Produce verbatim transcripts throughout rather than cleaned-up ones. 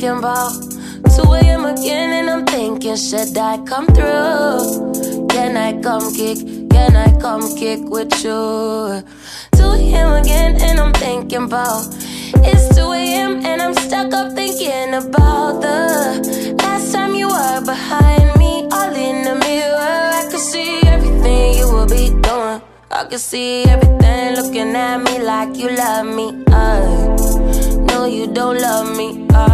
thinking about two A M again and I'm thinking, should I come through? Can I come kick? Can I come kick with you? two A M again and I'm thinking about it's two A M and I'm stuck up thinking about the last time you were behind me, all in the mirror. I could see everything you will be doing. I could see everything looking at me like you love me. I know you don't love me.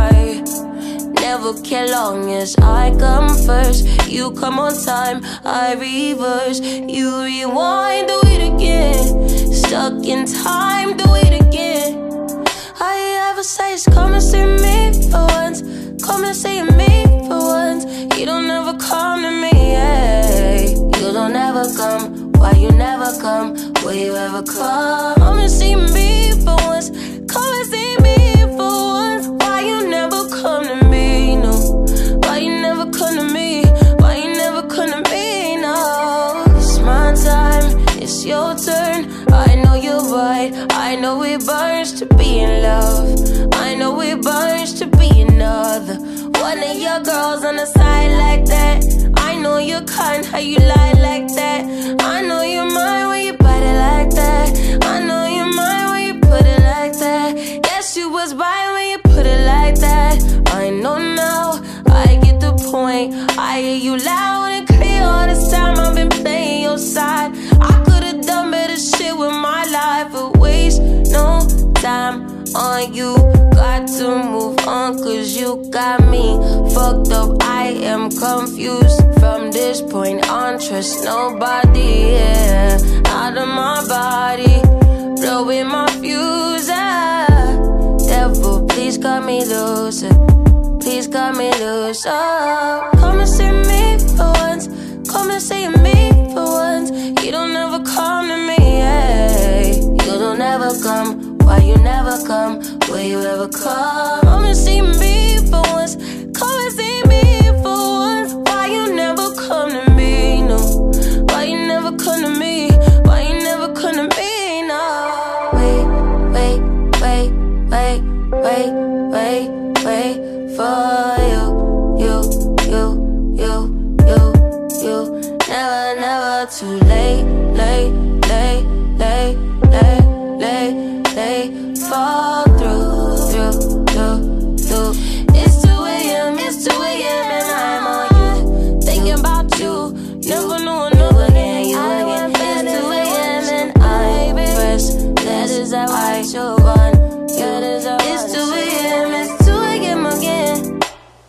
I never care long as I come first. You come on time, I reverse. You rewind, do it again. Stuck in time, do it again. All you ever say is come and see me for once. Come and see me for once. You don't ever come to me, hey. You don't ever come. Why you never come? Will you ever come? Come and see me for once. Come and see me for once. Why you never come to me, no? Why you never come to me? Why you never come to me, no? It's my time, it's your turn. I know you're right, I know it burns to be in love. I know it burns to be another one of your girls on the side like that. I know you're kind, how you lie like that. I know you're mine when you bite it like that. I know you're mine when you put it like that. Yes, you was right when you put it like that. I know now, I get the point. I hear you loud and clear all this time. I've been playing your side. I could've done better shit with my life, but waste no time on you. Got to move on cause you got me fucked up. I am confused from this point on. Trust nobody, yeah. Out of my body, blowing my fuse, ah. Devil, please cut me loose, please cut me loose, oh. Come and see me for once. Come and see me for once. You don't ever come to me, hey. You don't ever come. Why you never come? Will you ever come? Come and see me for once. Come and see me for once. Why you never come to me, no? Why you never come to me? Why you never come to me, no? Wait, wait, wait, wait, wait, wait, wait for you, you, you, you, you, you. Never, never too late, late, late, late, late, late. They fall through, through, through, through. It's two A M, it's two A M and I'm on you, thinking about you. Never knew another again, you again. It's two A M and I'm fresh. That is how I show on. It's two A M, it's two A M again.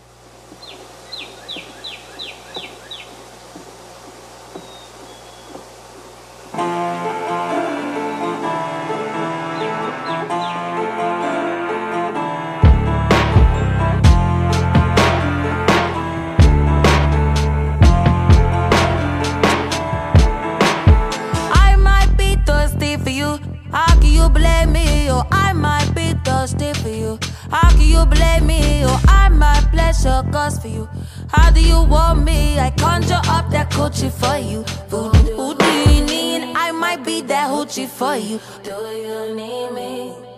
For you, how can you blame me? Or I might pleasure cause for you. How do you want me? I conjure up that coochie for you. Who, who do you need? I might be that hoochie for you. Do you need me?